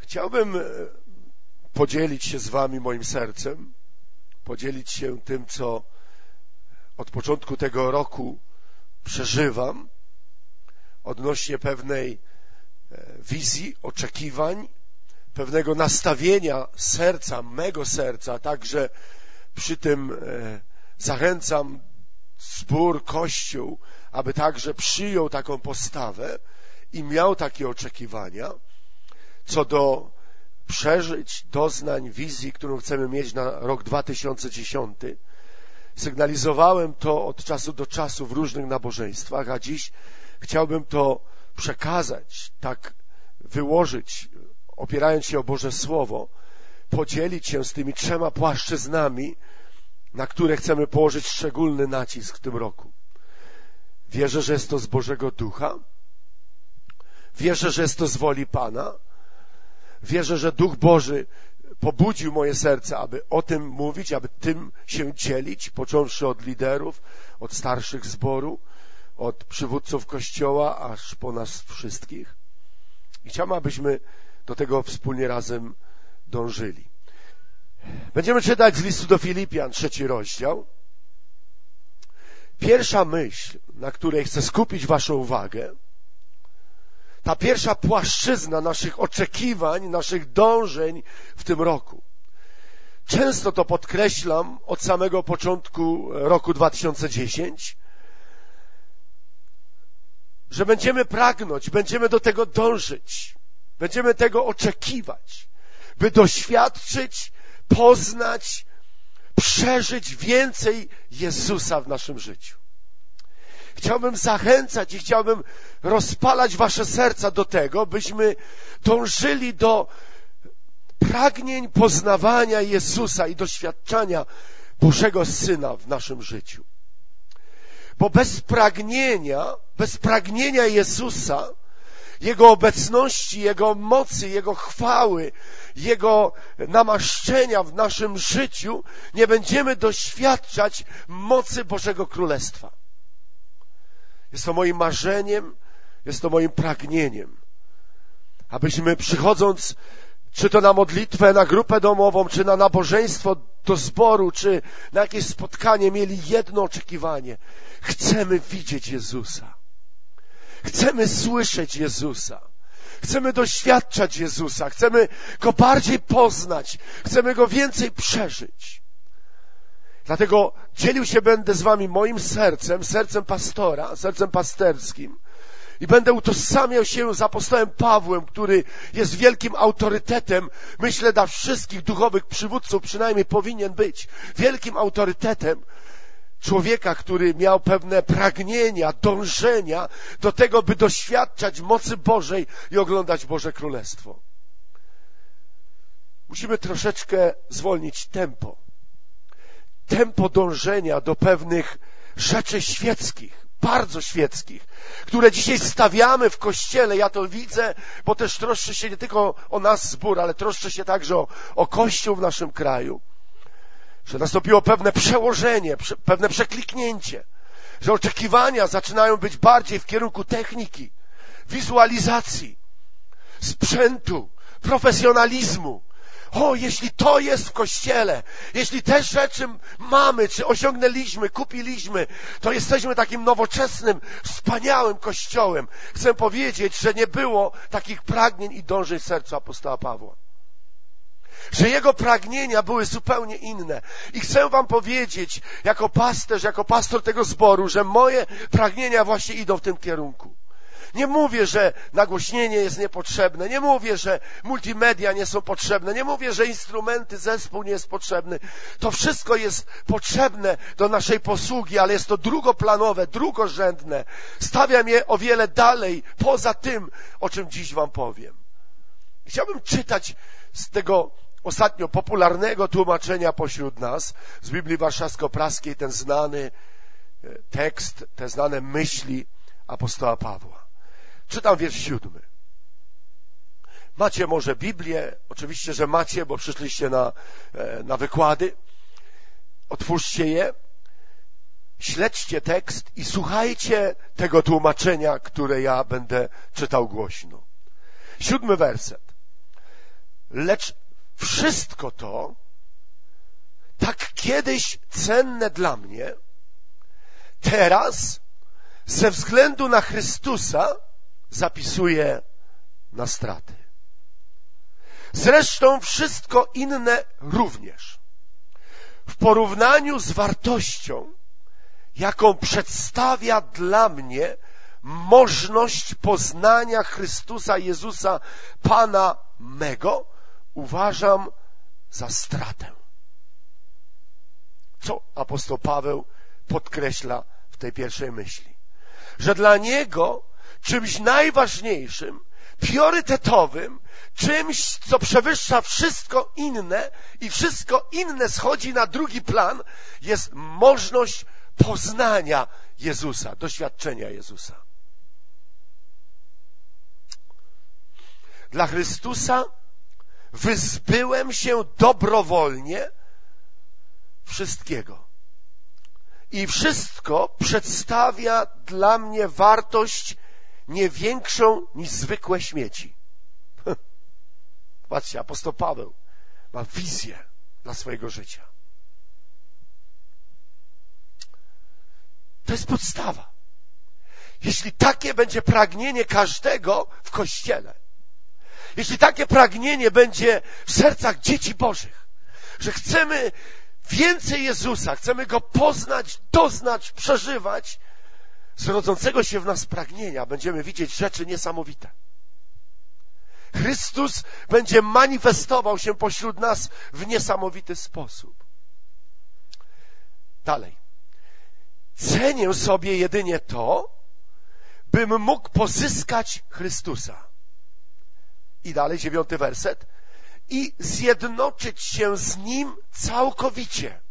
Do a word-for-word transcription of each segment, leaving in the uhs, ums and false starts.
Chciałbym podzielić się z wami moim sercem, podzielić się tym, co od początku tego roku przeżywam odnośnie pewnej wizji, oczekiwań, pewnego nastawienia serca, mego serca, także przy tym zachęcam zbór, Kościół, aby także przyjął taką postawę i miał takie oczekiwania co do przeżyć, doznań, wizji, którą chcemy mieć na rok dwa tysiące dziesiąty. Sygnalizowałem to od czasu do czasu w różnych nabożeństwach, a dziś chciałbym to przekazać, tak wyłożyć, opierając się o Boże Słowo, podzielić się z tymi trzema płaszczyznami, na które chcemy położyć szczególny nacisk w tym roku. Wierzę, że jest to z Bożego Ducha. Wierzę, że jest to z woli Pana. Wierzę, że Duch Boży pobudził moje serce, aby o tym mówić, aby tym się dzielić, począwszy od liderów, od starszych zboru, od przywódców Kościoła, aż po nas wszystkich. I chciałbym, abyśmy do tego wspólnie razem dążyli. Będziemy czytać z listu do Filipian, trzeci rozdział. Pierwsza myśl, na której chcę skupić waszą uwagę, ta pierwsza płaszczyzna naszych oczekiwań, naszych dążeń w tym roku. Często to podkreślam od samego początku roku dwa tysiące dziesiątego, że będziemy pragnąć, będziemy do tego dążyć, będziemy tego oczekiwać, by doświadczyć, poznać, przeżyć więcej Jezusa w naszym życiu. Chciałbym zachęcać i chciałbym rozpalać wasze serca do tego, byśmy dążyli do pragnień poznawania Jezusa i doświadczania Bożego Syna w naszym życiu. Bo bez pragnienia, bez pragnienia Jezusa, Jego obecności, Jego mocy, Jego chwały, Jego namaszczenia w naszym życiu, nie będziemy doświadczać mocy Bożego Królestwa. Jest to moim marzeniem, jest to moim pragnieniem, abyśmy przychodząc, czy to na modlitwę, na grupę domową, czy na nabożeństwo do zboru, czy na jakieś spotkanie, mieli jedno oczekiwanie. Chcemy widzieć Jezusa. Chcemy słyszeć Jezusa. Chcemy doświadczać Jezusa. Chcemy Go bardziej poznać. Chcemy Go więcej przeżyć. Dlatego dzielił się będę z wami moim sercem, sercem pastora, sercem pasterskim i będę utożsamiał się z apostołem Pawłem, który jest wielkim autorytetem, myślę, dla wszystkich duchowych przywódców, przynajmniej powinien być wielkim autorytetem człowieka, który miał pewne pragnienia, dążenia do tego, by doświadczać mocy Bożej i oglądać Boże Królestwo. Musimy troszeczkę zwolnić tempo. Tempo dążenia do pewnych rzeczy świeckich, bardzo świeckich, które dzisiaj stawiamy w Kościele. Ja to widzę, bo też troszczę się nie tylko o nas zbór, ale troszczę się także o, o Kościół w naszym kraju, że nastąpiło pewne przełożenie, prze, pewne przekliknięcie, że oczekiwania zaczynają być bardziej w kierunku techniki, wizualizacji, sprzętu, profesjonalizmu. O, jeśli to jest w Kościele, jeśli te rzeczy mamy, czy osiągnęliśmy, kupiliśmy, to jesteśmy takim nowoczesnym, wspaniałym Kościołem. Chcę powiedzieć, że nie było takich pragnień i dążeń w sercu apostoła Pawła. Że jego pragnienia były zupełnie inne. I chcę wam powiedzieć, jako pasterz, jako pastor tego zboru, że moje pragnienia właśnie idą w tym kierunku. Nie mówię, że nagłośnienie jest niepotrzebne, nie mówię, że multimedia nie są potrzebne, nie mówię, że instrumenty, zespół nie jest potrzebny. To wszystko jest potrzebne do naszej posługi, ale jest to drugoplanowe, drugorzędne. Stawiam je o wiele dalej, poza tym, o czym dziś wam powiem. Chciałbym czytać z tego ostatnio popularnego tłumaczenia pośród nas, z Biblii Warszawsko-Praskiej, ten znany tekst, te znane myśli apostoła Pawła. Czytam wiersz siódmy. Macie może Biblię? Oczywiście, że macie, bo przyszliście na, na wykłady. Otwórzcie je, śledźcie tekst i słuchajcie tego tłumaczenia, które ja będę czytał głośno. Siódmy werset. Lecz wszystko to, tak kiedyś cenne dla mnie, teraz ze względu na Chrystusa zapisuję na straty. Zresztą wszystko inne również. W porównaniu z wartością, jaką przedstawia dla mnie możność poznania Chrystusa Jezusa, Pana mego, uważam za stratę. Co apostoł Paweł podkreśla w tej pierwszej myśli? Że dla niego czymś najważniejszym, priorytetowym, czymś, co przewyższa wszystko inne i wszystko inne schodzi na drugi plan, jest możliwość poznania Jezusa, doświadczenia Jezusa. Dla Chrystusa wyzbyłem się dobrowolnie wszystkiego. I wszystko przedstawia dla mnie wartość nie większą niż zwykłe śmieci. Patrzcie, apostoł Paweł ma wizję dla swojego życia. To jest podstawa. Jeśli takie będzie pragnienie każdego w Kościele, jeśli takie pragnienie będzie w sercach dzieci Bożych, że chcemy więcej Jezusa, chcemy Go poznać, doznać, przeżywać, z rodzącego się w nas pragnienia będziemy widzieć rzeczy niesamowite. Chrystus będzie manifestował się pośród nas w niesamowity sposób. Dalej. Cenię sobie jedynie to, bym mógł pozyskać Chrystusa. I dalej, dziewiąty werset. I zjednoczyć się z Nim całkowicie.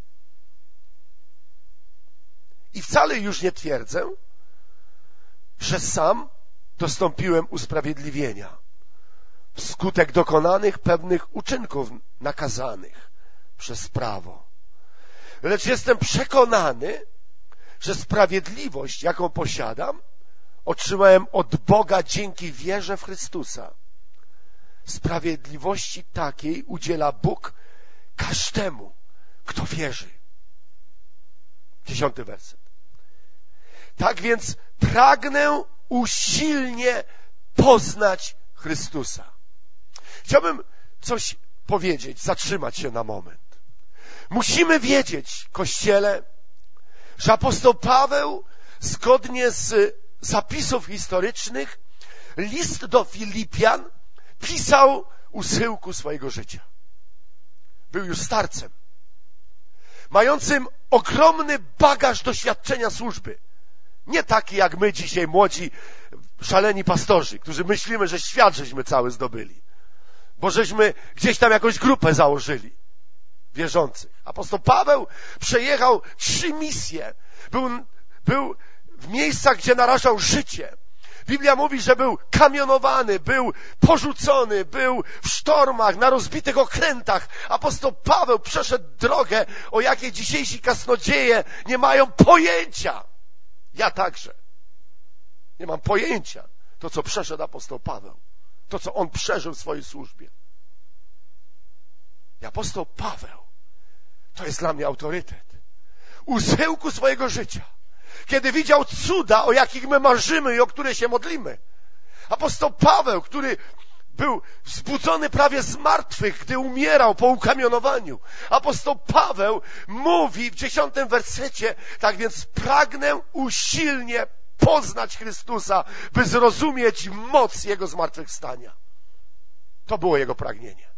I wcale już nie twierdzę, że sam dostąpiłem usprawiedliwienia wskutek dokonanych pewnych uczynków nakazanych przez prawo. Lecz jestem przekonany, że sprawiedliwość, jaką posiadam, otrzymałem od Boga dzięki wierze w Chrystusa. Sprawiedliwości takiej udziela Bóg każdemu, kto wierzy. Dziesiąty werset. Tak więc pragnę usilnie poznać Chrystusa. Chciałbym coś powiedzieć, zatrzymać się na moment. Musimy wiedzieć, Kościele, że apostoł Paweł, zgodnie z zapisów historycznych, list do Filipian pisał u schyłku swojego życia. Był już starcem, mającym ogromny bagaż doświadczenia służby. Nie taki jak my dzisiaj, młodzi, szaleni pastorzy, którzy myślimy, że świat żeśmy cały zdobyli. Bo żeśmy gdzieś tam jakąś grupę założyli wierzących. Apostoł Paweł przejechał trzy misje. Był, był w miejscach, gdzie narażał życie. Biblia mówi, że był kamionowany, był porzucony, był w sztormach, na rozbitych okrętach. Apostoł Paweł przeszedł drogę, o jakiej dzisiejsi kaznodzieje nie mają pojęcia. Ja także. Nie mam pojęcia. To, co przeszedł apostoł Paweł. To, co on przeżył w swojej służbie. I apostoł Paweł to jest dla mnie autorytet. U schyłku swojego życia, kiedy widział cuda, o jakich my marzymy i o które się modlimy. Apostoł Paweł, który był wzbudzony prawie z martwych, gdy umierał po ukamionowaniu. Apostoł Paweł mówi w dziesiątym wersecie: tak więc pragnę usilnie poznać Chrystusa, by zrozumieć moc Jego zmartwychwstania. To było jego pragnienie.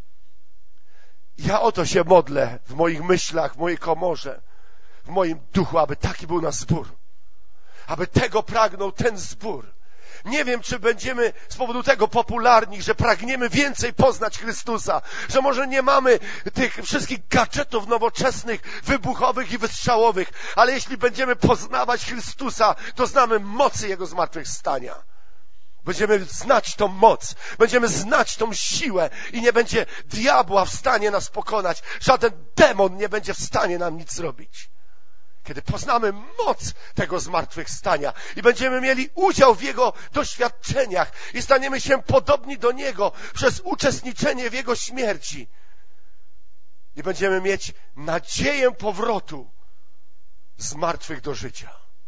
Ja o to się modlę w moich myślach, w mojej komorze, w moim duchu, aby taki był nasz zbór. Aby tego pragnął ten zbór. Nie wiem, czy będziemy z powodu tego popularni, że pragniemy więcej poznać Chrystusa, że może nie mamy tych wszystkich gadżetów nowoczesnych, wybuchowych i wystrzałowych, ale jeśli będziemy poznawać Chrystusa, to znamy mocy Jego zmartwychwstania. Będziemy znać tą moc, będziemy znać tą siłę i nie będzie diabła w stanie nas pokonać. Żaden demon nie będzie w stanie nam nic zrobić. Kiedy poznamy moc tego zmartwychwstania i będziemy mieli udział w Jego doświadczeniach i staniemy się podobni do Niego przez uczestniczenie w Jego śmierci i będziemy mieć nadzieję powrotu z martwych do życia.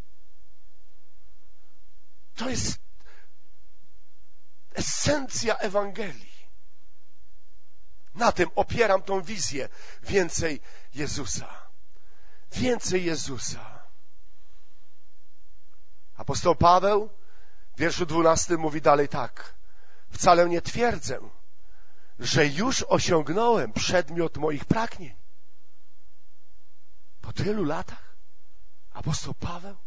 To jest esencja Ewangelii. Na tym opieram tą wizję. Więcej Jezusa. Więcej Jezusa. Apostoł Paweł w wierszu dwunastym mówi dalej tak. Wcale nie twierdzę, że już osiągnąłem przedmiot moich pragnień. Po tylu latach apostoł Paweł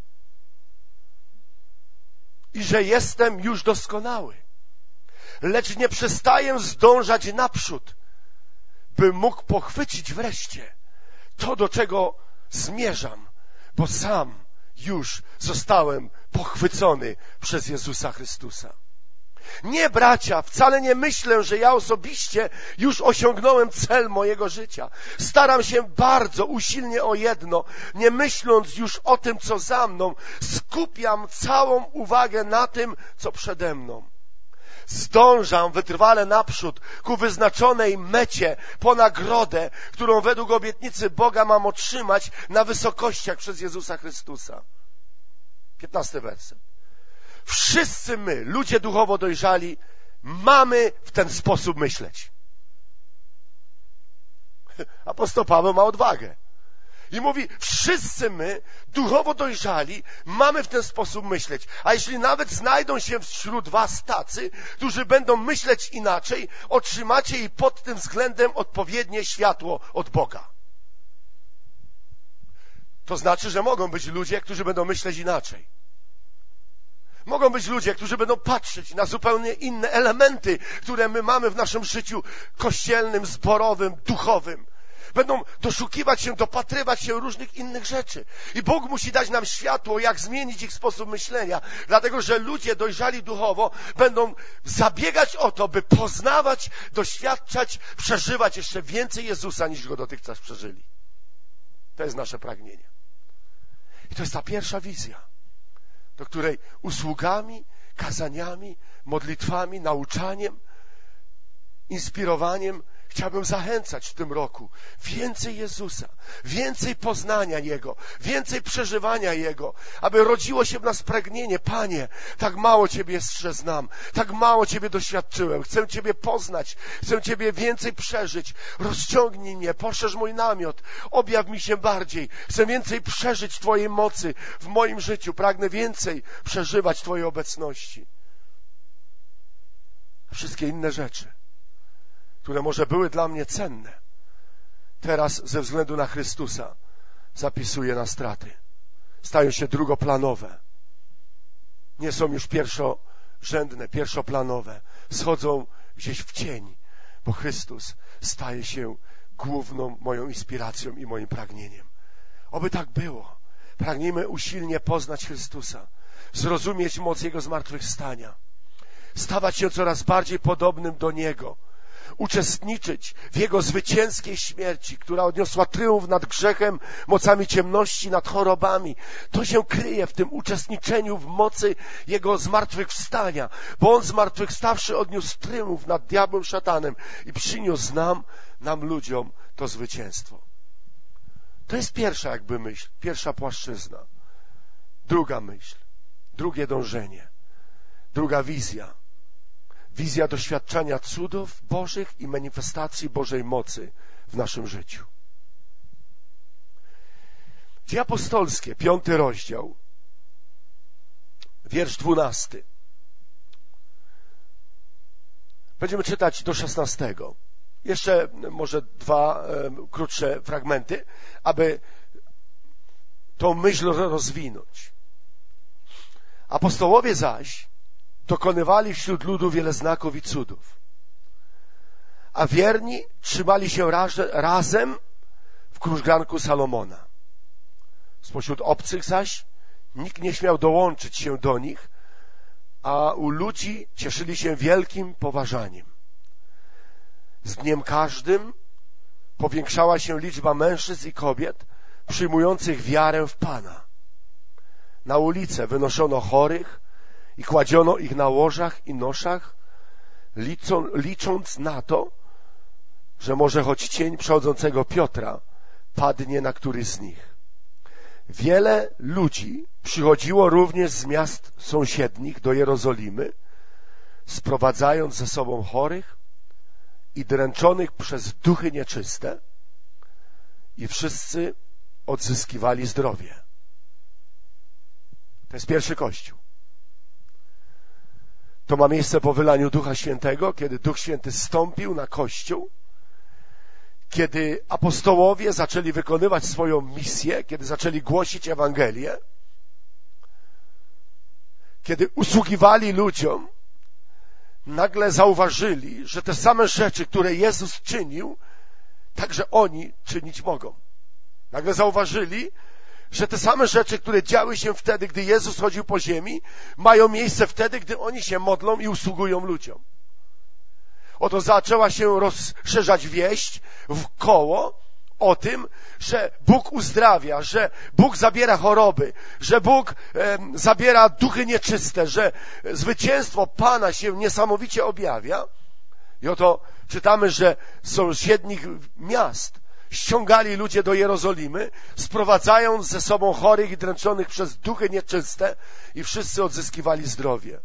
i że jestem już doskonały, lecz nie przestaję zdążać naprzód, by mógł pochwycić wreszcie to, do czego zmierzam, bo sam już zostałem pochwycony przez Jezusa Chrystusa. Nie, bracia, wcale nie myślę, że ja osobiście już osiągnąłem cel mojego życia. Staram się bardzo usilnie o jedno, nie myśląc już o tym, co za mną, skupiam całą uwagę na tym, co przede mną. Zdążam wytrwale naprzód ku wyznaczonej mecie, po nagrodę, którą według obietnicy Boga mam otrzymać na wysokościach przez Jezusa Chrystusa. Piętnasty werset. Wszyscy my, ludzie duchowo dojrzali, mamy w ten sposób myśleć. Apostoł Paweł ma odwagę. I mówi, wszyscy my, duchowo dojrzali, mamy w ten sposób myśleć. A jeśli nawet znajdą się wśród was tacy, którzy będą myśleć inaczej, otrzymacie i pod tym względem odpowiednie światło od Boga. To znaczy, że mogą być ludzie, którzy będą myśleć inaczej. Mogą być ludzie, którzy będą patrzeć na zupełnie inne elementy, które my mamy w naszym życiu kościelnym, zborowym, duchowym. Będą doszukiwać się, dopatrywać się różnych innych rzeczy. I Bóg musi dać nam światło, jak zmienić ich sposób myślenia. Dlatego, że ludzie dojrzali duchowo będą zabiegać o to, by poznawać, doświadczać, przeżywać jeszcze więcej Jezusa, niż Go dotychczas przeżyli. To jest nasze pragnienie. I to jest ta pierwsza wizja, do której usługami, kazaniami, modlitwami, nauczaniem, inspirowaniem chciałbym zachęcać w tym roku. Więcej Jezusa, więcej poznania Jego, więcej przeżywania Jego, aby rodziło się w nas pragnienie. Panie, tak mało Ciebie jeszcze znam, tak mało Ciebie doświadczyłem, chcę Ciebie poznać, chcę Ciebie więcej przeżyć. Rozciągnij mnie, poszerz mój namiot, objaw mi się bardziej. Chcę więcej przeżyć Twojej mocy w moim życiu, pragnę więcej przeżywać Twojej obecności. Wszystkie inne rzeczy, które może były dla mnie cenne, teraz ze względu na Chrystusa zapisuję na straty. Stają się drugoplanowe. Nie są już pierwszorzędne, pierwszoplanowe. Schodzą gdzieś w cień, bo Chrystus staje się główną moją inspiracją i moim pragnieniem. Oby tak było. Pragnijmy usilnie poznać Chrystusa, zrozumieć moc Jego zmartwychwstania, stawać się coraz bardziej podobnym do Niego, uczestniczyć w Jego zwycięskiej śmierci, która odniosła triumf nad grzechem, mocami ciemności, nad chorobami. To się kryje w tym uczestniczeniu w mocy Jego zmartwychwstania, bo On zmartwychwstawszy odniósł triumf nad diabłem, szatanem i przyniósł nam, nam ludziom to zwycięstwo. To jest pierwsza jakby myśl, pierwsza płaszczyzna. Druga myśl, drugie dążenie, druga wizja. Wizja doświadczania cudów Bożych i manifestacji Bożej mocy w naszym życiu. Dzieje apostolskie, piąty rozdział, wiersz dwunasty. Będziemy czytać do szesnastego. Jeszcze może dwa e, krótsze fragmenty, aby tą myśl rozwinąć. Apostołowie zaś dokonywali wśród ludu wiele znaków i cudów, a wierni trzymali się razem w krużganku Salomona. Spośród obcych zaś nikt nie śmiał dołączyć się do nich, a u ludzi cieszyli się wielkim poważaniem. Z dniem każdym powiększała się liczba mężczyzn i kobiet, przyjmujących wiarę w Pana. Na ulicę wynoszono chorych i kładziono ich na łożach i noszach, liczą, licząc na to, że może choć cień przechodzącego Piotra padnie na któryś z nich. Wiele ludzi przychodziło również z miast sąsiednich do Jerozolimy, sprowadzając ze sobą chorych i dręczonych przez duchy nieczyste, i wszyscy odzyskiwali zdrowie. To jest pierwszy Kościół. To ma miejsce po wylaniu Ducha Świętego, kiedy Duch Święty zstąpił na Kościół, kiedy apostołowie zaczęli wykonywać swoją misję, kiedy zaczęli głosić Ewangelię, kiedy usługiwali ludziom, nagle zauważyli, że te same rzeczy, które Jezus czynił, także oni czynić mogą. Nagle zauważyli, że te same rzeczy, które działy się wtedy, gdy Jezus chodził po ziemi, mają miejsce wtedy, gdy oni się modlą i usługują ludziom. Oto zaczęła się rozszerzać wieść w koło o tym, że Bóg uzdrawia, że Bóg zabiera choroby, że Bóg e, zabiera duchy nieczyste, że zwycięstwo Pana się niesamowicie objawia. I oto czytamy, że z sąsiednich miast ściągali ludzie do Jerozolimy, sprowadzając ze sobą chorych i dręczonych przez duchy nieczyste, i wszyscy odzyskiwali zdrowie.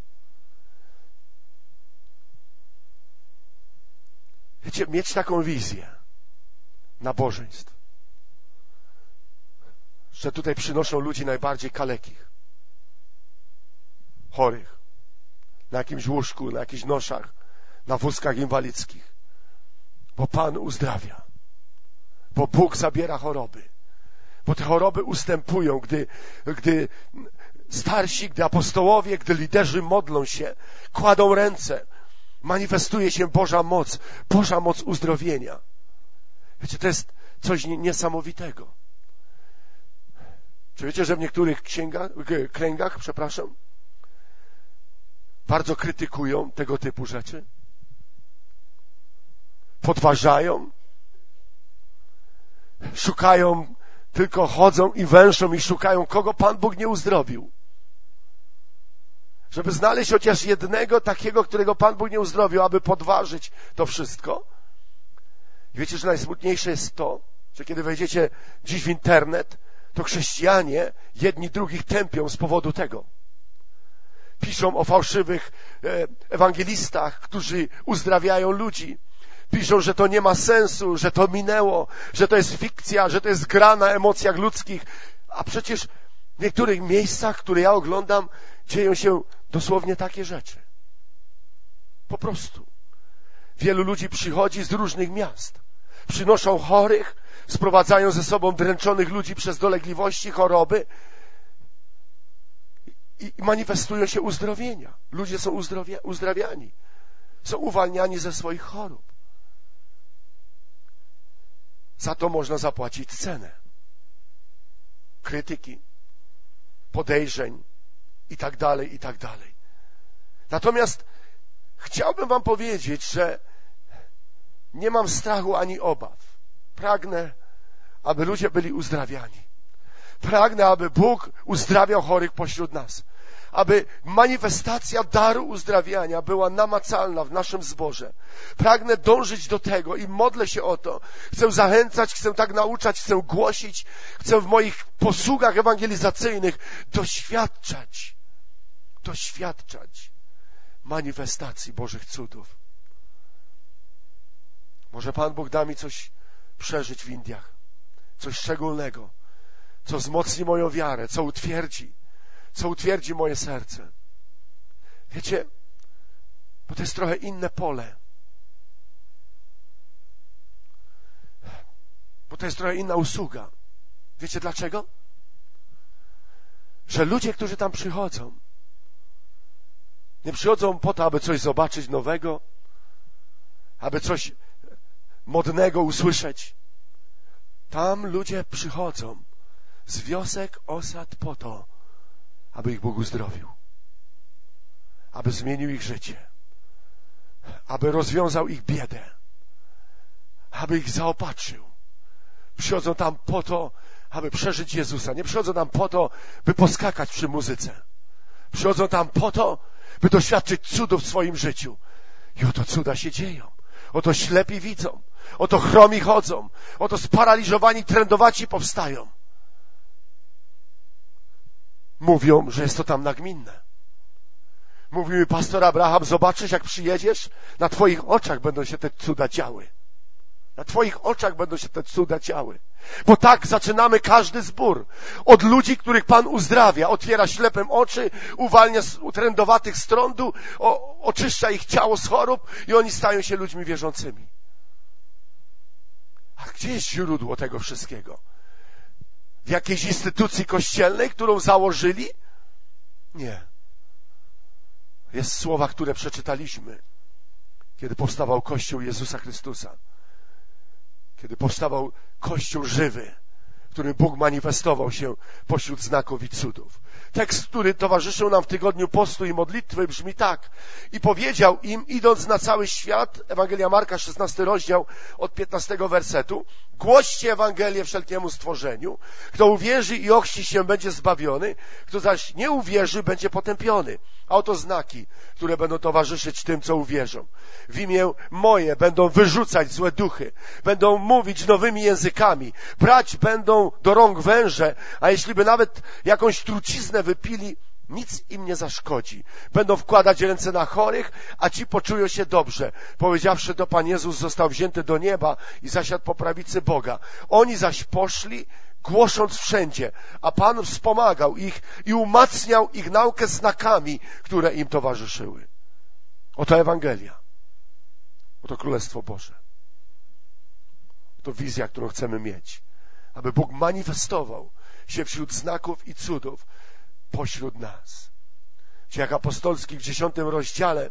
Wiecie, mieć taką wizję nabożeństw, że tutaj przynoszą ludzi najbardziej kalekich, chorych, na jakimś łóżku, na jakichś noszach, na wózkach inwalidzkich, bo Pan uzdrawia, bo Bóg zabiera choroby, bo te choroby ustępują, gdy, gdy starsi, gdy apostołowie, gdy liderzy modlą się, kładą ręce, manifestuje się Boża moc, Boża moc uzdrowienia. Wiecie, to jest coś niesamowitego. Czy wiecie, że w niektórych księgach, kręgach, przepraszam, bardzo krytykują tego typu rzeczy? Podważają, szukają, tylko chodzą i węszą i szukają, kogo Pan Bóg nie uzdrowił. Żeby znaleźć chociaż jednego takiego, którego Pan Bóg nie uzdrowił, aby podważyć to wszystko. I wiecie, że najsmutniejsze jest to, że kiedy wejdziecie dziś w internet, to chrześcijanie jedni drugich tępią z powodu tego. Piszą o fałszywych ewangelistach, którzy uzdrawiają ludzi. Piszą, że to nie ma sensu, że to minęło, że to jest fikcja, że to jest gra na emocjach ludzkich. A przecież w niektórych miejscach, które ja oglądam, dzieją się dosłownie takie rzeczy. Po prostu. Wielu ludzi przychodzi z różnych miast. Przynoszą chorych, sprowadzają ze sobą dręczonych ludzi przez dolegliwości, choroby i manifestują się uzdrowienia. Ludzie są uzdrowia, uzdrawiani. Są uwalniani ze swoich chorób. Za to można zapłacić cenę. Krytyki, podejrzeń i tak dalej, i tak dalej. Natomiast chciałbym wam powiedzieć, że nie mam strachu ani obaw. Pragnę, aby ludzie byli uzdrawiani. Pragnę, aby Bóg uzdrawiał chorych pośród nas. Aby manifestacja daru uzdrawiania była namacalna w naszym zborze. Pragnę dążyć do tego i modlę się o to. Chcę zachęcać, chcę tak nauczać, chcę głosić, chcę w moich posługach ewangelizacyjnych doświadczać, doświadczać manifestacji Bożych cudów. Może Pan Bóg da mi coś przeżyć w Indiach, coś szczególnego, co wzmocni moją wiarę, co utwierdzi, co utwierdzi moje serce. Wiecie, bo to jest trochę inne pole. Bo to jest trochę inna usługa. Wiecie dlaczego? Że ludzie, którzy tam przychodzą, nie przychodzą po to, aby coś zobaczyć nowego, aby coś modnego usłyszeć. Tam ludzie przychodzą z wiosek, osad po to, aby ich Bóg uzdrowił, aby zmienił ich życie, aby rozwiązał ich biedę, aby ich zaopatrzył. Przychodzą tam po to, aby przeżyć Jezusa. Nie przychodzą tam po to, by poskakać przy muzyce. Przychodzą tam po to, by doświadczyć cudów w swoim życiu. I oto cuda się dzieją. Oto ślepi widzą. Oto chromi chodzą. Oto sparaliżowani trędowaci powstają. Mówią, że jest to tam nagminne. Mówi mi pastor Abraham, zobaczysz, jak przyjedziesz, na twoich oczach będą się te cuda działy. Na twoich oczach będą się te cuda działy. Bo tak zaczynamy każdy zbór. Od ludzi, których Pan uzdrawia, otwiera ślepym oczy, uwalnia z utrędowatych z trądu, o, oczyszcza ich ciało z chorób i oni stają się ludźmi wierzącymi. A gdzie jest źródło tego wszystkiego? W jakiejś instytucji kościelnej, którą założyli? Nie. Jest słowa, które przeczytaliśmy, kiedy powstawał Kościół Jezusa Chrystusa. Kiedy powstawał Kościół żywy, w którym Bóg manifestował się pośród znaków i cudów. Tekst, który towarzyszył nam w tygodniu postu i modlitwy, brzmi tak. I powiedział im, idąc na cały świat, Ewangelia Marka, szesnasty rozdział, od piętnastego wersetu, głoście Ewangelię wszelkiemu stworzeniu. Kto uwierzy i ochrzci się, będzie zbawiony, kto zaś nie uwierzy, będzie potępiony. A oto znaki, które będą towarzyszyć tym, co uwierzą. W imię moje będą wyrzucać złe duchy, będą mówić nowymi językami, brać będą do rąk węże, a jeśli by nawet jakąś truciznę wypili, nic im nie zaszkodzi. Będą wkładać ręce na chorych, a ci poczują się dobrze. Powiedziawszy to, Pan Jezus został wzięty do nieba i zasiadł po prawicy Boga. Oni zaś poszli, głosząc wszędzie, a Pan wspomagał ich i umacniał ich naukę znakami, które im towarzyszyły. Oto Ewangelia. Oto Królestwo Boże. Oto wizja, którą chcemy mieć. Aby Bóg manifestował się wśród znaków i cudów pośród nas. W Dziejach Apostolskich w dziesiątym rozdziale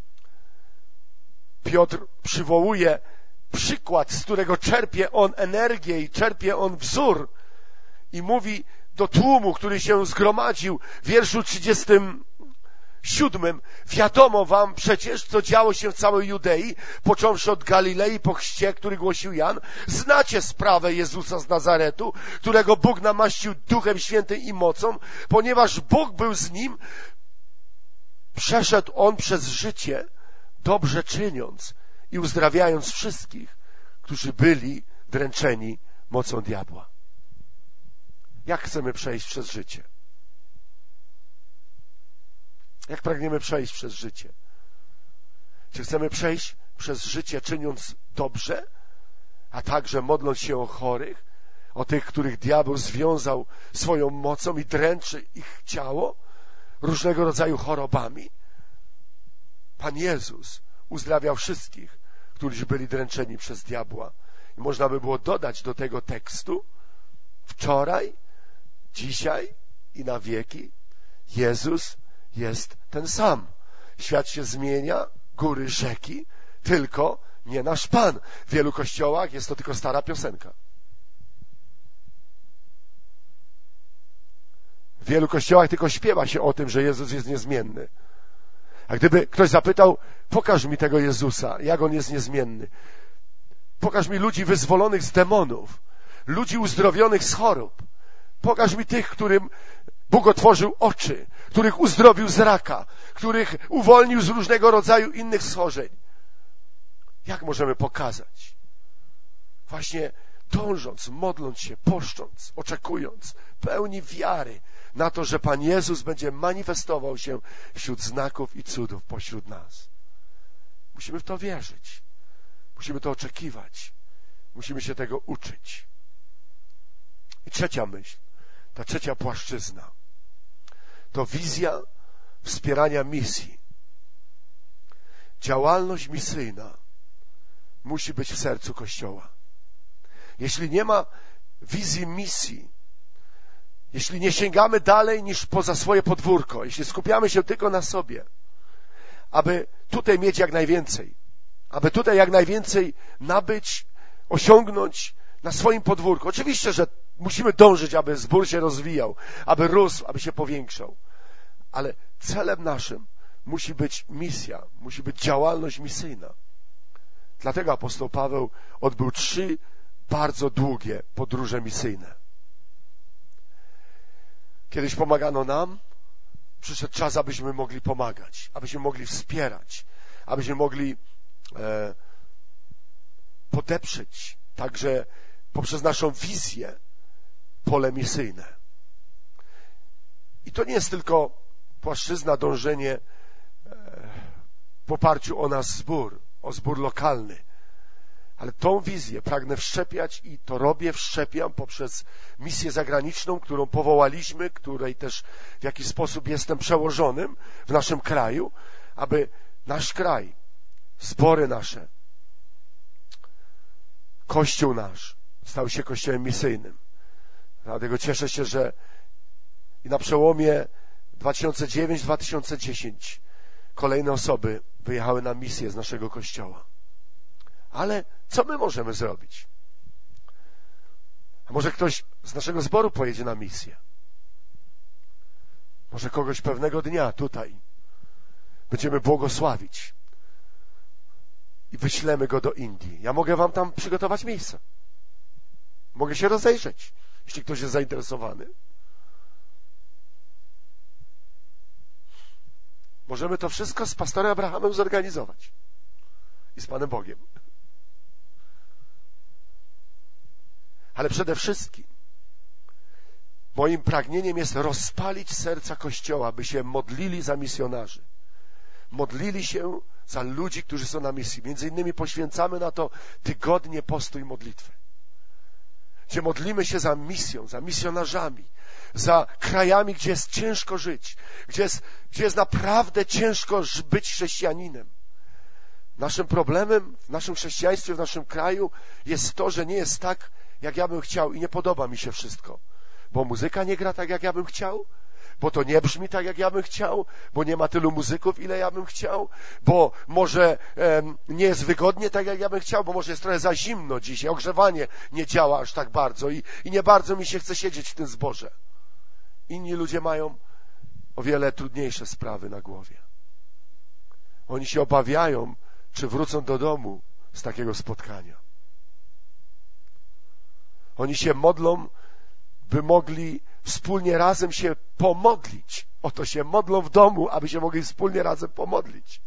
Piotr przywołuje przykład, z którego czerpie on energię i czerpie on wzór i mówi do tłumu, który się zgromadził w wierszu trzydziestym siódmym. Wiadomo wam przecież, co działo się w całej Judei, począwszy od Galilei po chrzcie, który głosił Jan. Znacie sprawę Jezusa z Nazaretu, którego Bóg namaścił Duchem Świętym i mocą, ponieważ Bóg był z nim, przeszedł on przez życie, dobrze czyniąc i uzdrawiając wszystkich, którzy byli dręczeni mocą diabła. Jak chcemy przejść przez życie? Jak pragniemy przejść przez życie? Czy chcemy przejść przez życie czyniąc dobrze, a także modląc się o chorych, o tych, których diabeł związał swoją mocą i dręczy ich ciało różnego rodzaju chorobami? Pan Jezus uzdrawiał wszystkich, którzy byli dręczeni przez diabła. I można by było dodać do tego tekstu: wczoraj, dzisiaj i na wieki Jezus jest ten sam. Świat się zmienia, góry, rzeki, tylko nie nasz Pan. W wielu kościołach jest to tylko stara piosenka. W wielu kościołach tylko śpiewa się o tym, że Jezus jest niezmienny. A gdyby ktoś zapytał, pokaż mi tego Jezusa, jak On jest niezmienny. Pokaż mi ludzi wyzwolonych z demonów, ludzi uzdrowionych z chorób. Pokaż mi tych, którym Bóg otworzył oczy, których uzdrowił z raka, których uwolnił z różnego rodzaju innych schorzeń. Jak możemy pokazać? Właśnie dążąc, modląc się, poszcząc, oczekując, pełni wiary na to, że Pan Jezus będzie manifestował się wśród znaków i cudów pośród nas. Musimy w to wierzyć. Musimy to oczekiwać. Musimy się tego uczyć. I trzecia myśl, ta trzecia płaszczyzna, to wizja wspierania misji. Działalność misyjna musi być w sercu Kościoła. Jeśli nie ma wizji misji, jeśli nie sięgamy dalej niż poza swoje podwórko, jeśli skupiamy się tylko na sobie, aby tutaj mieć jak najwięcej, aby tutaj jak najwięcej nabyć, osiągnąć na swoim podwórku. Oczywiście, że musimy dążyć, aby zbór się rozwijał, aby rósł, aby się powiększał. Ale celem naszym musi być misja, musi być działalność misyjna. Dlatego apostoł Paweł odbył trzy bardzo długie podróże misyjne. Kiedyś pomagano nam, przyszedł czas, abyśmy mogli pomagać, abyśmy mogli wspierać, abyśmy mogli e, podeprzeć także poprzez naszą wizję pole misyjne. I to nie jest tylko płaszczyzna, dążenie e, w oparciu o nasz zbór, o zbór lokalny, ale tą wizję pragnę wszczepiać i to robię, wszczepiam poprzez misję zagraniczną, którą powołaliśmy, której też w jakiś sposób jestem przełożonym w naszym kraju, aby nasz kraj, zbory nasze, Kościół nasz stał się kościołem misyjnym. Dlatego cieszę się, że i na przełomie dwa tysiące dziewiąty do dwa tysiące dziesiątego kolejne osoby wyjechały na misję z naszego kościoła. Ale co my możemy zrobić? A może ktoś z naszego zboru pojedzie na misję? Może kogoś pewnego dnia tutaj będziemy błogosławić i wyślemy go do Indii. Ja mogę wam tam przygotować miejsce. Mogę się rozejrzeć, jeśli ktoś jest zainteresowany. Możemy to wszystko z pastorem Abrahamem zorganizować i z Panem Bogiem. Ale przede wszystkim moim pragnieniem jest rozpalić serca Kościoła, by się modlili za misjonarzy. Modlili się za ludzi, którzy są na misji. Między innymi poświęcamy na to tygodnie postu i modlitwy, gdzie modlimy się za misją, za misjonarzami, za krajami, gdzie jest ciężko żyć, gdzie jest, gdzie jest naprawdę ciężko być chrześcijaninem. Naszym problemem w naszym chrześcijaństwie, w naszym kraju jest to, że nie jest tak, jak ja bym chciał i nie podoba mi się wszystko. Bo muzyka nie gra tak, jak ja bym chciał, bo to nie brzmi tak, jak ja bym chciał, bo nie ma tylu muzyków, ile ja bym chciał, bo może em, nie jest wygodnie tak, jak ja bym chciał, bo może jest trochę za zimno dzisiaj, ogrzewanie nie działa aż tak bardzo i, i nie bardzo mi się chce siedzieć w tym zborze. Inni ludzie mają o wiele trudniejsze sprawy na głowie. Oni się obawiają, czy wrócą do domu z takiego spotkania. Oni się modlą, by mogli wspólnie razem się pomodlić. Oto się modlą w domu, aby się mogli wspólnie razem pomodlić.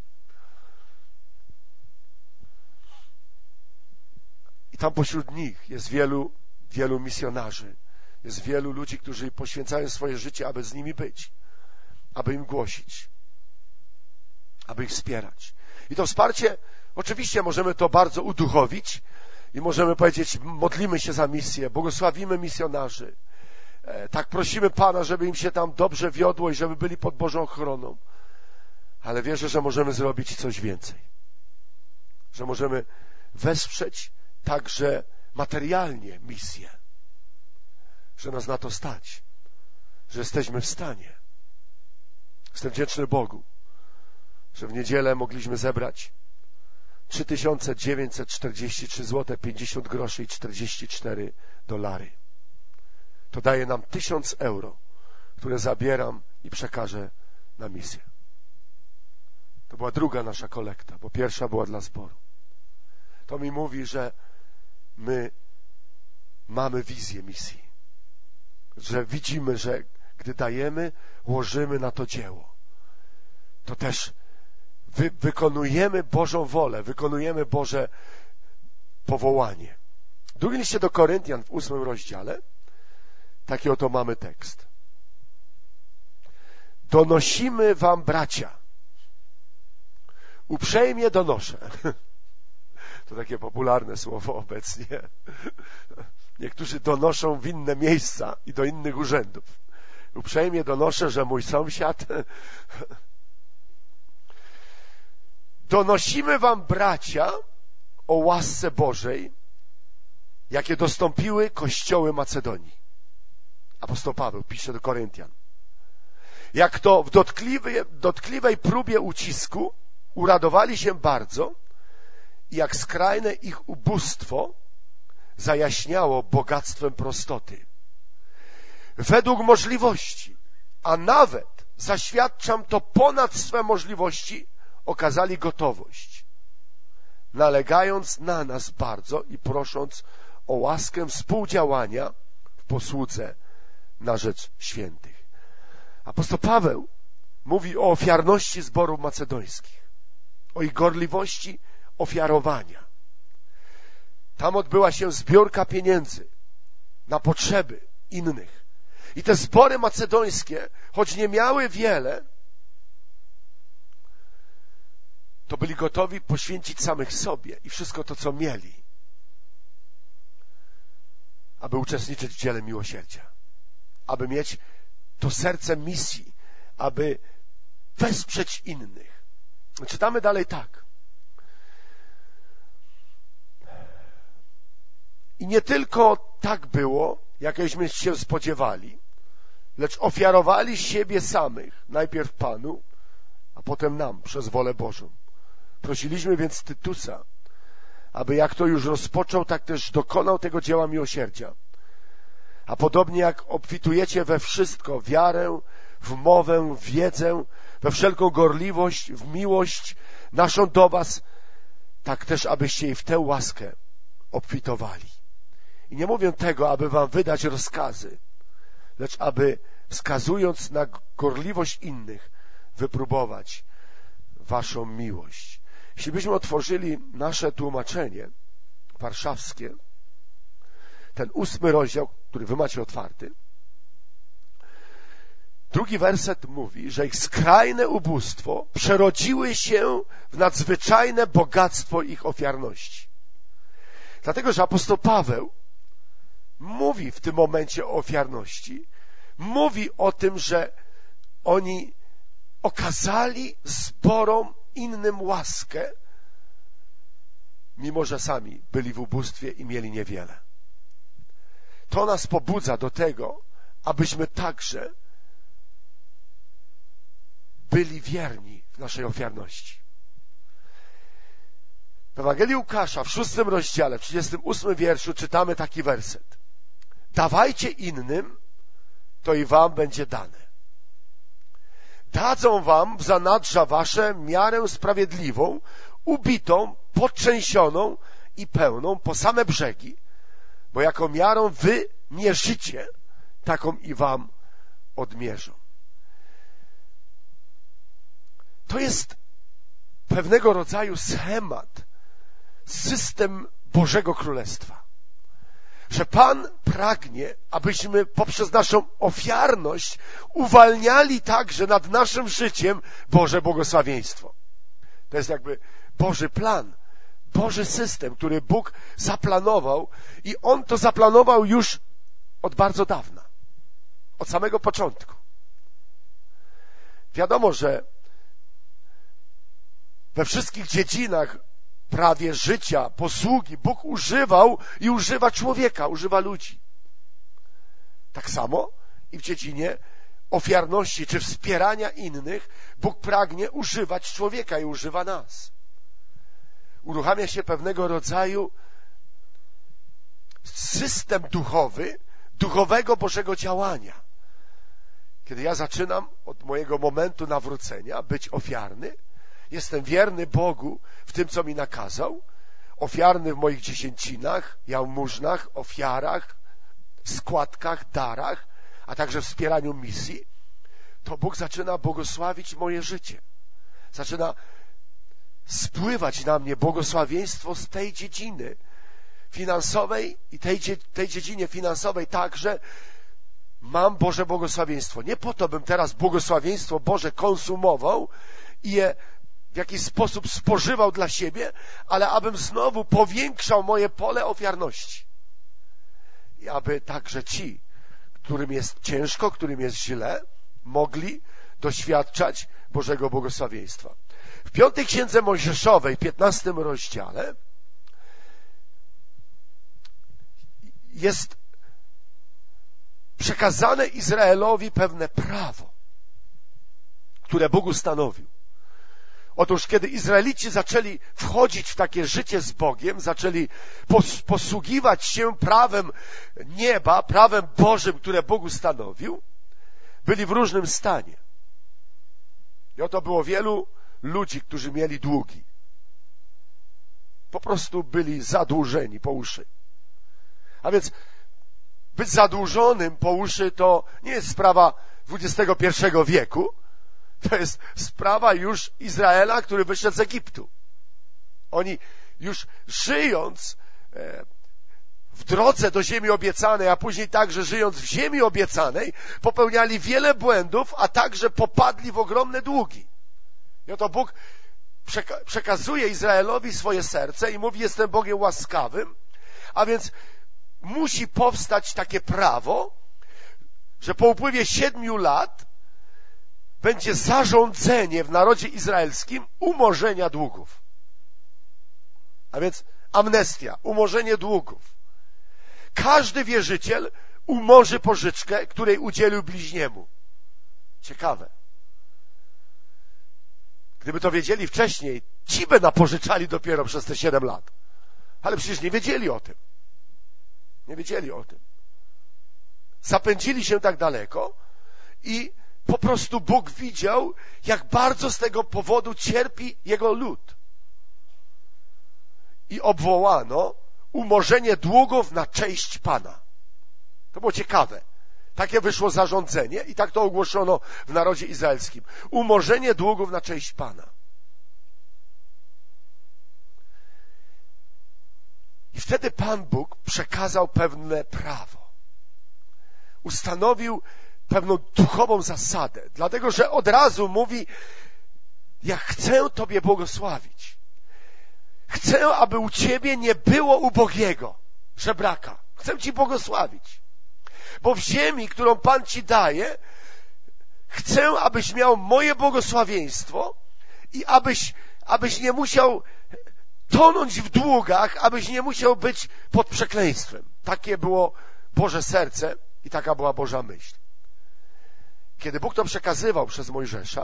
I tam pośród nich jest wielu, wielu misjonarzy. Jest wielu ludzi, którzy poświęcają swoje życie, aby z nimi być, aby im głosić, aby ich wspierać. I to wsparcie, oczywiście możemy to bardzo uduchowić i możemy powiedzieć, modlimy się za misję, błogosławimy misjonarzy. Tak prosimy Pana, żeby im się tam dobrze wiodło i żeby byli pod Bożą ochroną. Ale wierzę, że możemy zrobić coś więcej. Że możemy wesprzeć także materialnie misję. Że nas na to stać. Że jesteśmy w stanie. Jestem wdzięczny Bogu, że w niedzielę mogliśmy zebrać trzy tysiące dziewięćset czterdzieści trzy złote pięćdziesiąt groszy i czterdzieści cztery dolary. To daje nam tysiąc euro, które zabieram i przekażę na misję. To była druga nasza kolekta, bo pierwsza była dla zboru. To mi mówi, że my mamy wizję misji. Że widzimy, że gdy dajemy, łożymy na to dzieło. To też wy, wykonujemy Bożą wolę, wykonujemy Boże powołanie. W drugim liście do Koryntian w ósmym rozdziale taki oto mamy tekst. Donosimy wam, bracia. Uprzejmie donoszę. To takie popularne słowo obecnie. Niektórzy donoszą w inne miejsca i do innych urzędów. Uprzejmie donoszę, że mój sąsiad. Donosimy wam, bracia, o łasce Bożej, jakie dostąpiły kościoły Macedonii. Apostoł Paweł pisze do Koryntian. Jak to w dotkliwej, dotkliwej próbie ucisku uradowali się bardzo i jak skrajne ich ubóstwo zajaśniało bogactwem prostoty. Według możliwości, a nawet, zaświadczam to ponad swe możliwości, okazali gotowość, nalegając na nas bardzo i prosząc o łaskę współdziałania w posłudze na rzecz świętych. Apostoł Paweł mówi o ofiarności zborów macedońskich, o ich gorliwości ofiarowania. Tam odbyła się zbiórka pieniędzy na potrzeby innych. I te zbory macedońskie, choć nie miały wiele, to byli gotowi poświęcić samych sobie i wszystko to, co mieli, aby uczestniczyć w dziele miłosierdzia, aby mieć to serce misji, aby wesprzeć innych. Czytamy dalej tak. I nie tylko tak było, jakbyśmy się spodziewali, lecz ofiarowali siebie samych, najpierw Panu, a potem nam, przez wolę Bożą. Prosiliśmy więc Tytusa, aby jak to już rozpoczął, tak też dokonał tego dzieła miłosierdzia. A podobnie jak obfitujecie we wszystko, wiarę, w mowę, w wiedzę, we wszelką gorliwość, w miłość naszą do was, tak też abyście i w tę łaskę obfitowali. I nie mówię tego, aby wam wydać rozkazy, lecz aby, wskazując na gorliwość innych, wypróbować waszą miłość. Jeśli byśmy otworzyli nasze tłumaczenie warszawskie, ten ósmy rozdział, który wy macie otwarty, drugi werset mówi, że ich skrajne ubóstwo przerodziły się w nadzwyczajne bogactwo ich ofiarności. Dlatego, że apostoł Paweł mówi w tym momencie o ofiarności, mówi o tym, że oni okazali zborom innym łaskę, mimo że sami byli w ubóstwie i mieli niewiele. To nas pobudza do tego, abyśmy także byli wierni w naszej ofiarności. W Ewangelii Łukasza w szóstym rozdziale, w trzydziestym ósmym wierszu czytamy taki werset. Dawajcie innym, to i wam będzie dane. Dadzą wam w zanadrza wasze miarę sprawiedliwą, ubitą, podtrzęsioną i pełną po same brzegi, bo jaką miarą wy mierzycie, taką i wam odmierzą. To jest pewnego rodzaju schemat, system Bożego Królestwa. Że Pan pragnie, abyśmy poprzez naszą ofiarność uwalniali także nad naszym życiem Boże błogosławieństwo. To jest jakby Boży plan, Boży system, który Bóg zaplanował i On to zaplanował już od bardzo dawna, od samego początku. Wiadomo, że we wszystkich dziedzinach prawie życia, posługi Bóg używał i używa człowieka, używa ludzi. Tak samo i w dziedzinie ofiarności czy wspierania innych Bóg pragnie używać człowieka i używa nas. Uruchamia się pewnego rodzaju system duchowy, duchowego Bożego działania. Kiedy ja zaczynam od mojego momentu nawrócenia być ofiarny, jestem wierny Bogu w tym, co mi nakazał, ofiarny w moich dziesięcinach, jałmużnach, ofiarach, składkach, darach, a także wspieraniu misji, to Bóg zaczyna błogosławić moje życie. Zaczyna spływać na mnie błogosławieństwo z tej dziedziny finansowej i tej, tej dziedzinie finansowej także mam Boże błogosławieństwo. Nie po to, bym teraz błogosławieństwo Boże konsumował i je w jakiś sposób spożywał dla siebie, ale abym znowu powiększał moje pole ofiarności. I aby także ci, którym jest ciężko, którym jest źle, mogli doświadczać Bożego błogosławieństwa. W piątej Księdze Mojżeszowej, piętnastym rozdziale, jest przekazane Izraelowi pewne prawo, które Bóg ustanowił. Otóż, kiedy Izraelici zaczęli wchodzić w takie życie z Bogiem, zaczęli pos- posługiwać się prawem nieba, prawem Bożym, które Bóg ustanowił, byli w różnym stanie. I oto było wielu ludzi, którzy mieli długi. Po prostu byli zadłużeni po uszy. A więc być zadłużonym po uszy to nie jest sprawa dwudziestego pierwszego wieku, to jest sprawa już Izraela, który wyszedł z Egiptu. Oni już żyjąc w drodze do ziemi obiecanej, a później także żyjąc w ziemi obiecanej, popełniali wiele błędów, a także popadli w ogromne długi. I oto Bóg przekazuje Izraelowi swoje serce i mówi: jestem Bogiem łaskawym, a więc musi powstać takie prawo, że po upływie siedmiu lat będzie zarządzenie w narodzie izraelskim umorzenia długów. A więc amnestia, umorzenie długów. Każdy wierzyciel umorzy pożyczkę, której udzielił bliźniemu. Ciekawe. Gdyby to wiedzieli wcześniej, ci by napożyczali dopiero przez te siedem lat. Ale przecież nie wiedzieli o tym. Nie wiedzieli o tym. Zapędzili się tak daleko i po prostu Bóg widział, jak bardzo z tego powodu cierpi Jego lud. I obwołano umorzenie długów na cześć Pana. To było ciekawe. Takie wyszło zarządzenie i tak to ogłoszono w narodzie izraelskim. Umorzenie długów na cześć Pana. I wtedy Pan Bóg przekazał pewne prawo. Ustanowił pewną duchową zasadę, dlatego że od razu mówi: ja chcę Tobie błogosławić. Chcę, aby u Ciebie nie było ubogiego, żebraka. Chcę Ci błogosławić. Bo w ziemi, którą Pan Ci daje, chcę, abyś miał moje błogosławieństwo i abyś, abyś nie musiał tonąć w długach, abyś nie musiał być pod przekleństwem. Takie było Boże serce i taka była Boża myśl. Kiedy Bóg to przekazywał przez Mojżesza,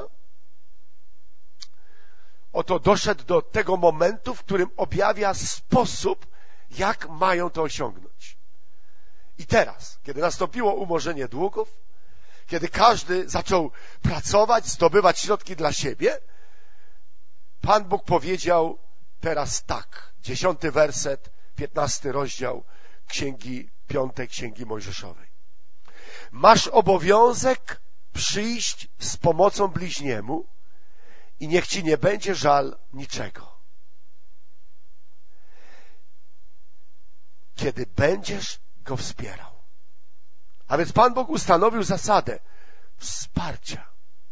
oto doszedł do tego momentu, w którym objawia sposób, jak mają to osiągnąć. I teraz, kiedy nastąpiło umorzenie długów, kiedy każdy zaczął pracować, zdobywać środki dla siebie, Pan Bóg powiedział teraz tak, dziesiąty werset, piętnasty rozdział Księgi Piątej, Księgi Mojżeszowej. Masz obowiązek przyjść z pomocą bliźniemu i niech ci nie będzie żal niczego. Kiedy będziesz go wspierał. A więc Pan Bóg ustanowił zasadę wsparcia,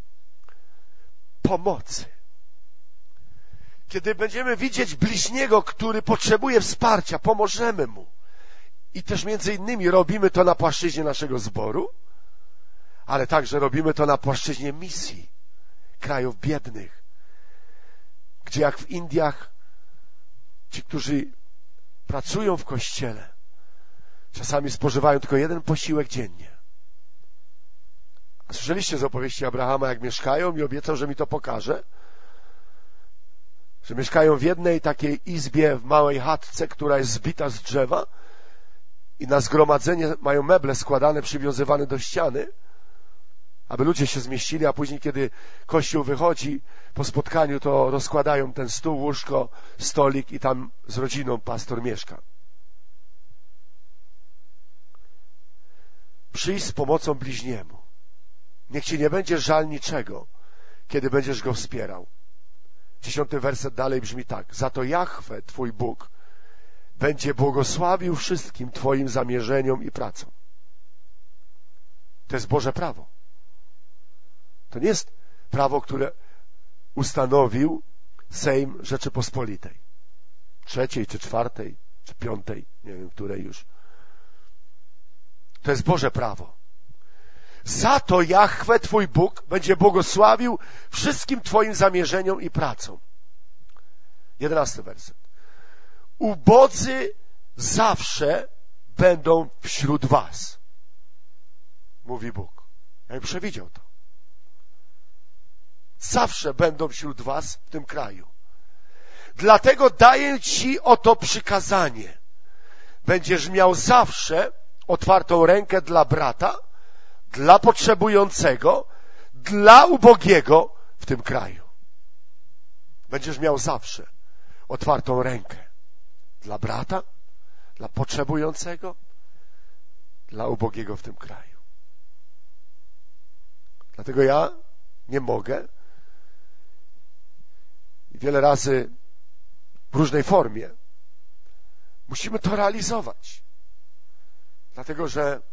pomocy. Kiedy będziemy widzieć bliźniego, który potrzebuje wsparcia, pomożemy mu. I też między innymi robimy to na płaszczyźnie naszego zboru, ale także robimy to na płaszczyźnie misji krajów biednych, gdzie jak w Indiach ci, którzy pracują w kościele, czasami spożywają tylko jeden posiłek dziennie. A słyszeliście z opowieści Abrahama, jak mieszkają, i obiecał, że mi to pokaże, że mieszkają w jednej takiej izbie, w małej chatce, która jest zbita z drzewa, i na zgromadzenie mają meble składane, przywiązywane do ściany, aby ludzie się zmieścili, a później, kiedy Kościół wychodzi po spotkaniu, to rozkładają ten stół, łóżko, stolik i tam z rodziną pastor mieszka. Przyjdź z pomocą bliźniemu. Niech ci nie będzie żal niczego, kiedy będziesz go wspierał. Dziesiąty werset dalej brzmi tak. Za to Jahwe, Twój Bóg, będzie błogosławił wszystkim Twoim zamierzeniom i pracom. To jest Boże prawo. To nie jest prawo, które ustanowił Sejm Rzeczypospolitej. Trzeciej, czy czwartej, czy piątej, nie wiem, której już. To jest Boże prawo. Za to Jahwe, Twój Bóg, będzie błogosławił wszystkim Twoim zamierzeniom i pracom. Jedenasty werset. Ubodzy zawsze będą wśród was, mówi Bóg. Ja bym przewidział to. Zawsze będą wśród was w tym kraju. Dlatego daję ci oto przykazanie. Będziesz miał zawsze otwartą rękę dla brata, dla potrzebującego, dla ubogiego w tym kraju. Będziesz miał zawsze otwartą rękę dla brata, dla potrzebującego, dla ubogiego w tym kraju. Dlatego ja nie mogę i wiele razy w różnej formie musimy to realizować. Dlatego, że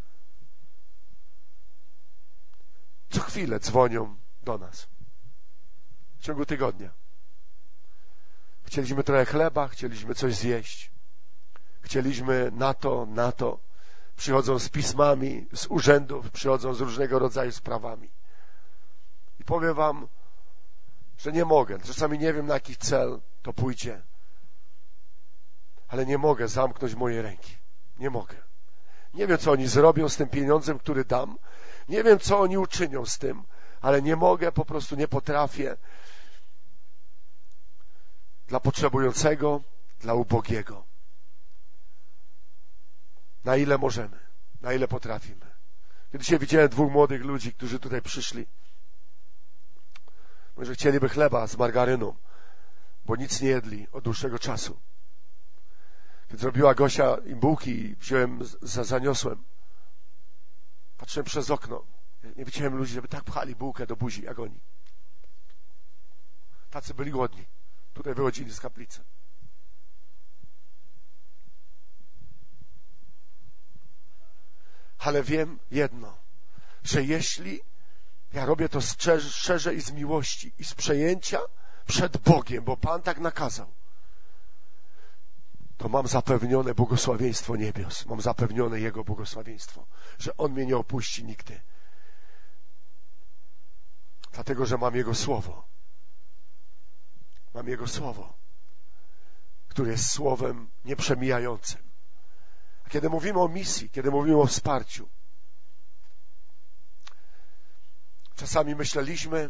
co chwilę dzwonią do nas w ciągu tygodnia. Chcieliśmy trochę chleba, chcieliśmy coś zjeść. Chcieliśmy na to, na to. Przychodzą z pismami, z urzędów, przychodzą z różnego rodzaju sprawami. I powiem wam, że nie mogę. Czasami nie wiem, na jaki cel to pójdzie. Ale nie mogę zamknąć mojej ręki. Nie mogę. Nie wiem, co oni zrobią z tym pieniądzem, który dam. Nie wiem, co oni uczynią z tym, ale nie mogę, po prostu nie potrafię. Dla potrzebującego, dla ubogiego. Na ile możemy, na ile potrafimy. Kiedy dzisiaj widziałem dwóch młodych ludzi, którzy tutaj przyszli, może chcieliby chleba z margaryną, bo nic nie jedli od dłuższego czasu. Kiedy zrobiła Gosia im bułki, wziąłem, za, zaniosłem. Patrzyłem przez okno. Nie widziałem ludzi, żeby tak pchali bułkę do buzi, jak oni. Tacy byli głodni. Tutaj wychodzili z kaplicy. Ale wiem jedno, że jeśli ja robię to szczerze i z miłości i z przejęcia przed Bogiem, bo Pan tak nakazał, to mam zapewnione błogosławieństwo niebios, mam zapewnione Jego błogosławieństwo, że On mnie nie opuści nigdy. Dlatego, że mam Jego Słowo. Mam Jego Słowo, które jest Słowem nieprzemijającym. A kiedy mówimy o misji, kiedy mówimy o wsparciu, czasami myśleliśmy,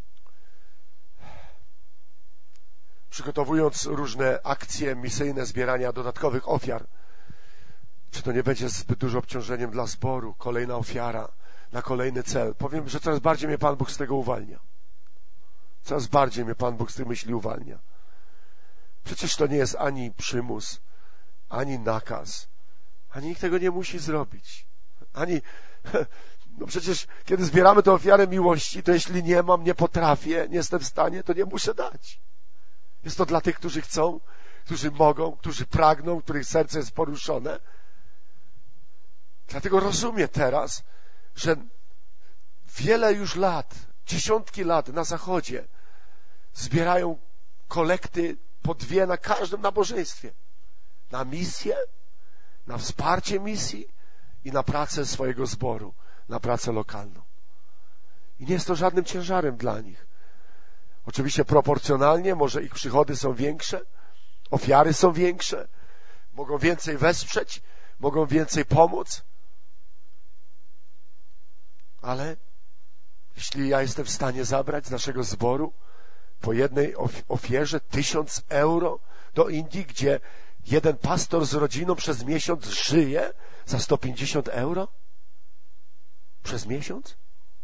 przygotowując różne akcje misyjne, zbierania dodatkowych ofiar, czy to nie będzie zbyt dużo obciążeniem dla zboru, kolejna ofiara na kolejny cel. Powiem, że coraz bardziej mnie Pan Bóg z tego uwalnia. Coraz bardziej mnie Pan Bóg z tych myśli uwalnia. Przecież to nie jest ani przymus, ani nakaz, ani nikt tego nie musi zrobić. Ani, no przecież kiedy zbieramy tę ofiarę miłości, to jeśli nie mam, nie potrafię, nie jestem w stanie, to nie muszę dać. Jest to dla tych, którzy chcą, którzy mogą, którzy pragną, których serce jest poruszone. Dlatego rozumiem teraz, że wiele już lat, dziesiątki lat na Zachodzie zbierają kolekty po dwie na każdym nabożeństwie. Na misję, na wsparcie misji i na pracę swojego zboru, na pracę lokalną. I nie jest to żadnym ciężarem dla nich. Oczywiście proporcjonalnie, może ich przychody są większe, ofiary są większe, mogą więcej wesprzeć, mogą więcej pomóc, ale jeśli ja jestem w stanie zabrać z naszego zboru po jednej ofierze tysiąc euro do Indii, gdzie jeden pastor z rodziną przez miesiąc żyje za sto pięćdziesiąt euro? Przez miesiąc?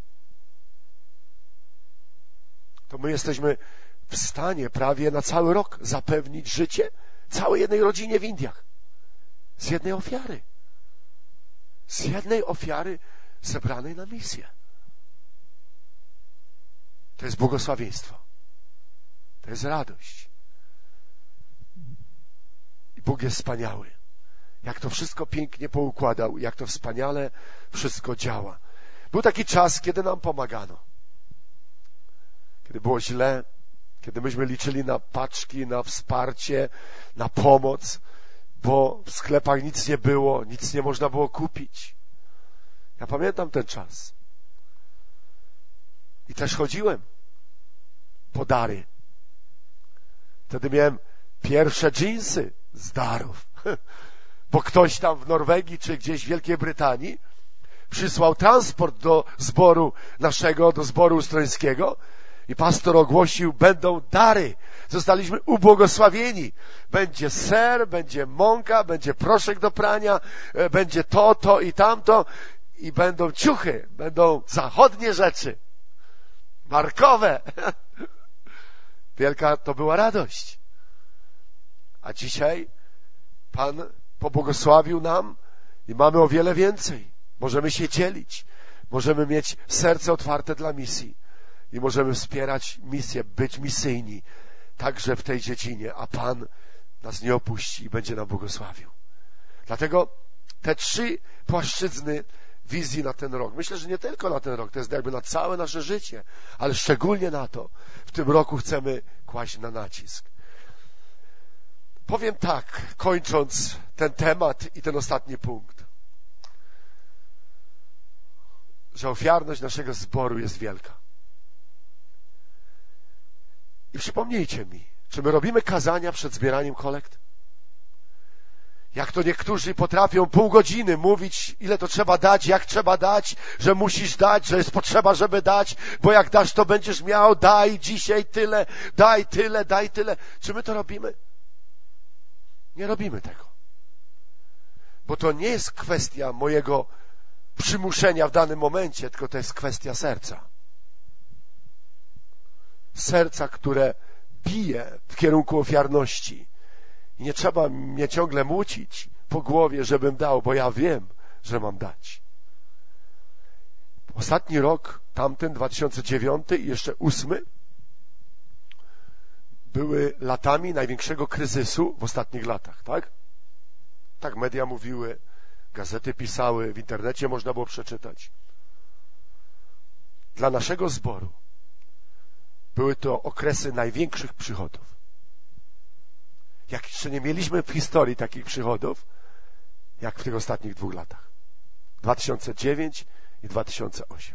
To my jesteśmy w stanie prawie na cały rok zapewnić życie całej jednej rodzinie w Indiach. Z jednej ofiary. Z jednej ofiary zebranej na misję. To jest błogosławieństwo. To jest radość. I Bóg jest wspaniały. Jak to wszystko pięknie poukładał, jak to wspaniale wszystko działa. Był taki czas, kiedy nam pomagano. Kiedy było źle, kiedy myśmy liczyli na paczki, na wsparcie, na pomoc, bo w sklepach nic nie było, nic nie można było kupić. Ja pamiętam ten czas. I też chodziłem po dary. Wtedy miałem pierwsze dżinsy z darów. Bo ktoś tam w Norwegii czy gdzieś w Wielkiej Brytanii przysłał transport do zboru naszego, do zboru ustrońskiego i pastor ogłosił, będą dary. Zostaliśmy ubłogosławieni. Będzie ser, będzie mąka, będzie proszek do prania, będzie to, to i tamto i będą ciuchy, będą zachodnie rzeczy. Markowe. Wielka to była radość. A dzisiaj Pan pobłogosławił nam i mamy o wiele więcej. Możemy się dzielić. Możemy mieć serce otwarte dla misji i możemy wspierać misję, być misyjni także w tej dziedzinie, a Pan nas nie opuści i będzie nam błogosławił. Dlatego te trzy płaszczyzny wizji na ten rok. Myślę, że nie tylko na ten rok, to jest jakby na całe nasze życie, ale szczególnie na to w tym roku chcemy kłaść na nacisk. Powiem tak, kończąc ten temat i ten ostatni punkt, że ofiarność naszego zboru jest wielka. I przypomnijcie mi, czy my robimy kazania przed zbieraniem kolekt? Jak to niektórzy potrafią pół godziny mówić, ile to trzeba dać, jak trzeba dać, że musisz dać, że jest potrzeba, żeby dać, bo jak dasz, to będziesz miał, daj dzisiaj tyle, daj tyle, daj tyle. Czy my to robimy? Nie robimy tego. Bo to nie jest kwestia mojego przymuszenia w danym momencie, tylko to jest kwestia serca. Serca, które bije w kierunku ofiarności. I nie trzeba mnie ciągle mucić po głowie, żebym dał, bo ja wiem, że mam dać. Ostatni rok, tamten, dwa tysiące dziewiąty i jeszcze ósmy, były latami największego kryzysu w ostatnich latach, tak? Tak media mówiły, gazety pisały, w internecie można było przeczytać. Dla naszego zboru były to okresy największych przychodów. Jak jeszcze nie mieliśmy w historii takich przychodów, jak w tych ostatnich dwóch latach. dwa tysiące dziewiąty i dwa tysiące ósmy.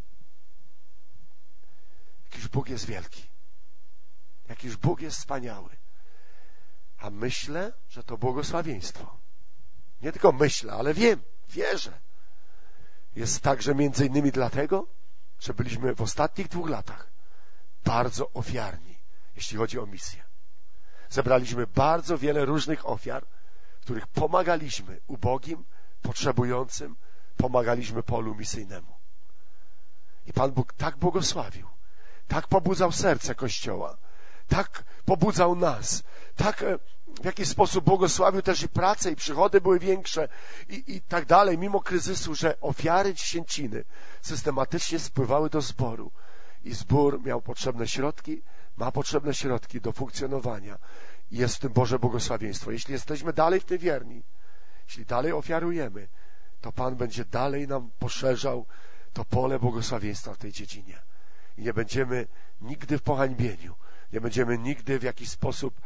Jakiż Bóg jest wielki. Jakiż Bóg jest wspaniały. A myślę, że to błogosławieństwo. Nie tylko myślę, ale wiem, wierzę. Jest także między innymi dlatego, że byliśmy w ostatnich dwóch latach bardzo ofiarni, jeśli chodzi o misję. Zebraliśmy bardzo wiele różnych ofiar, w których pomagaliśmy ubogim, potrzebującym, pomagaliśmy polu misyjnemu. I Pan Bóg tak błogosławił, tak pobudzał serce Kościoła, tak pobudzał nas, tak w jakiś sposób błogosławił też i pracę, i przychody były większe i, i tak dalej, mimo kryzysu, że ofiary dziesięciny systematycznie spływały do zboru i zbór miał potrzebne środki, ma potrzebne środki do funkcjonowania i jest w tym Boże błogosławieństwo. Jeśli jesteśmy dalej w tym wierni, jeśli dalej ofiarujemy, to Pan będzie dalej nam poszerzał to pole błogosławieństwa w tej dziedzinie. I nie będziemy nigdy w pohańbieniu, nie będziemy nigdy w jakiś sposób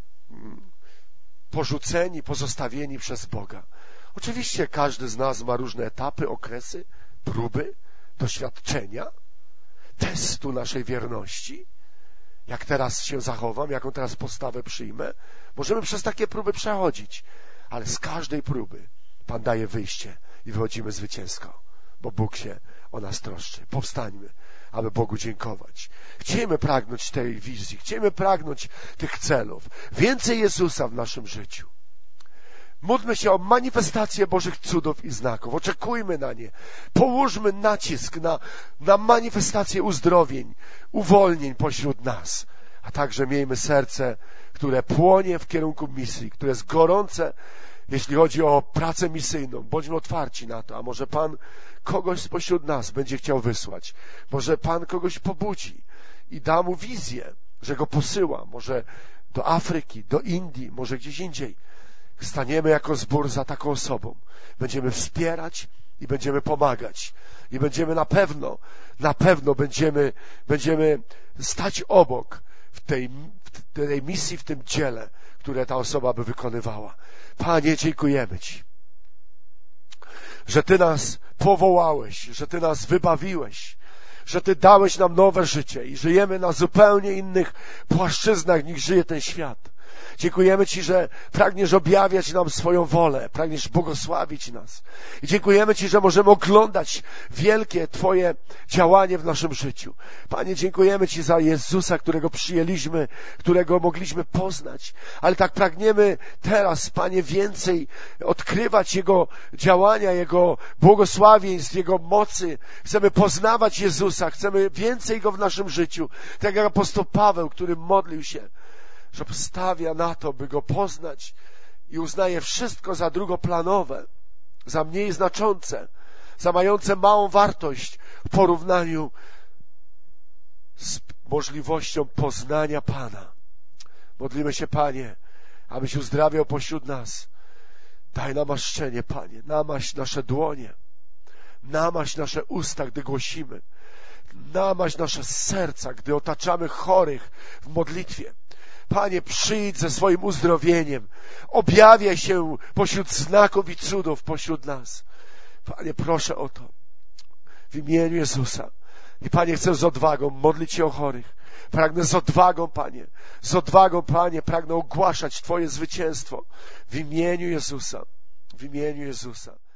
porzuceni, pozostawieni przez Boga. Oczywiście każdy z nas ma różne etapy, okresy, próby, doświadczenia, testu naszej wierności. Jak teraz się zachowam, jaką teraz postawę przyjmę. Możemy przez takie próby przechodzić, ale z każdej próby Pan daje wyjście i wychodzimy zwycięsko, bo Bóg się o nas troszczy. Powstańmy, aby Bogu dziękować. Chcielibyśmy pragnąć tej wizji, chcielibyśmy pragnąć tych celów. Więcej Jezusa w naszym życiu. Módlmy się o manifestację Bożych cudów i znaków. Oczekujmy na nie. Połóżmy nacisk na, na manifestację uzdrowień, uwolnień pośród nas. A także miejmy serce, które płonie w kierunku misji, które jest gorące, jeśli chodzi o pracę misyjną. Bądźmy otwarci na to. A może Pan kogoś spośród nas będzie chciał wysłać. Może Pan kogoś pobudzi i da mu wizję, że go posyła. Może do Afryki, do Indii, może gdzieś indziej. Staniemy jako zbór za taką osobą. Będziemy wspierać i będziemy pomagać. I będziemy na pewno, na pewno będziemy, będziemy stać obok w tej, w tej misji, w tym dziele, które ta osoba by wykonywała. Panie, dziękujemy Ci, że Ty nas powołałeś, że Ty nas wybawiłeś, że Ty dałeś nam nowe życie i żyjemy na zupełnie innych płaszczyznach, niż żyje ten świat. Dziękujemy Ci, że pragniesz objawiać nam swoją wolę, pragniesz błogosławić nas. I dziękujemy Ci, że możemy oglądać wielkie Twoje działanie w naszym życiu. Panie, dziękujemy Ci za Jezusa, którego przyjęliśmy, którego mogliśmy poznać, ale tak pragniemy teraz, Panie, więcej odkrywać Jego działania, Jego błogosławieństw, Jego mocy. Chcemy poznawać Jezusa, chcemy więcej Go w naszym życiu. Tak jak apostoł Paweł, który modlił się, że stawia na to, by Go poznać i uznaje wszystko za drugoplanowe, za mniej znaczące, za mające małą wartość w porównaniu z możliwością poznania Pana. Modlimy się, Panie, abyś uzdrawiał pośród nas. Daj namaszczenie, Panie, namaś nasze dłonie, namaś nasze usta, gdy głosimy, namaś nasze serca, gdy otaczamy chorych w modlitwie. Panie, przyjdź ze swoim uzdrowieniem, objawiaj się pośród znaków i cudów pośród nas. Panie, proszę o to w imieniu Jezusa. I Panie, chcę z odwagą modlić się o chorych. Pragnę z odwagą, Panie, z odwagą, Panie, pragnę ogłaszać Twoje zwycięstwo w imieniu Jezusa, w imieniu Jezusa.